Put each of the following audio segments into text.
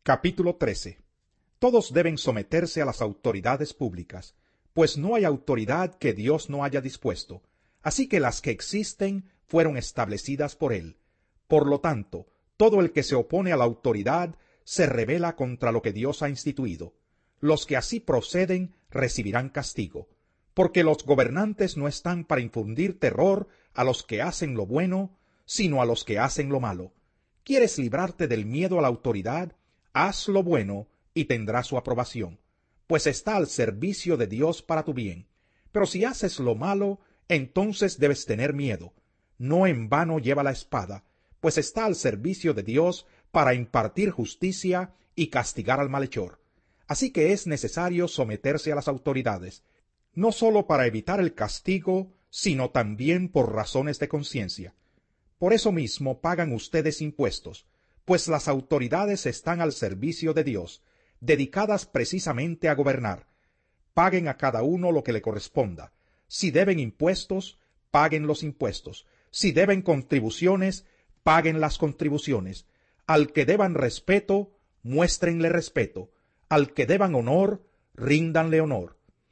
Capítulo 13. Todos deben someterse a las autoridades públicas, pues no hay autoridad que Dios no haya dispuesto, así que las que existen fueron establecidas por Él. Por lo tanto, todo el que se opone a la autoridad se rebela contra lo que Dios ha instituido. Los que así proceden recibirán castigo, porque los gobernantes no están para infundir terror a los que hacen lo bueno, sino a los que hacen lo malo. ¿Quieres librarte del miedo a la autoridad? Haz lo bueno y tendrás su aprobación, pues está al servicio de Dios para tu bien. Pero si haces lo malo, entonces debes tener miedo. No en vano lleva la espada, pues está al servicio de Dios para impartir justicia y castigar al malhechor. Así que es necesario someterse a las autoridades, no sólo para evitar el castigo, sino también por razones de conciencia. Por eso mismo pagan ustedes impuestos, pues las autoridades están al servicio de Dios, dedicadas precisamente a gobernar. Paguen a cada uno lo que le corresponda. Si deben impuestos, paguen los impuestos. Si deben contribuciones, paguen las contribuciones. Al que deban respeto, muéstrenle respeto. Al que deban honor, ríndanle honor.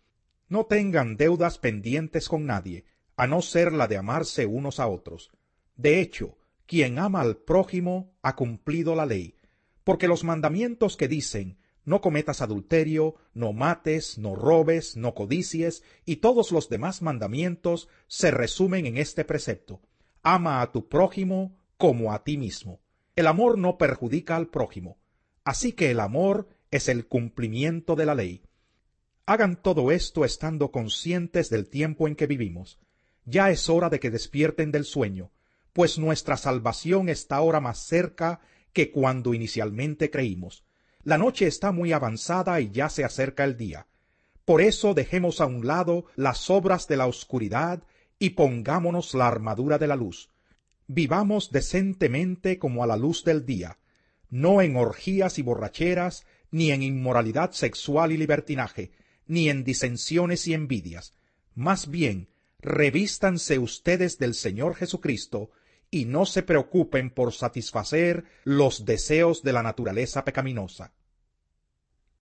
No tengan deudas pendientes con nadie, a no ser la de amarse unos a otros. De hecho, quien ama al prójimo ha cumplido la ley, porque los mandamientos que dicen no cometas adulterio, no mates, no robes, no codicies, y todos los demás mandamientos se resumen en este precepto: ama a tu prójimo como a ti mismo. El amor no perjudica al prójimo, así que el amor es el cumplimiento de la ley. Hagan todo esto estando conscientes del tiempo en que vivimos. Ya es hora de que despierten del sueño, pues nuestra salvación está ahora más cerca que cuando inicialmente creímos. La noche está muy avanzada y ya se acerca el día. Por eso dejemos a un lado las obras de la oscuridad y pongámonos la armadura de la luz. Vivamos decentemente como a la luz del día, no en orgías y borracheras, ni en inmoralidad sexual y libertinaje, ni en disensiones y envidias. Más bien, revístanse ustedes del Señor Jesucristo, y no se preocupen por satisfacer los deseos de la naturaleza pecaminosa.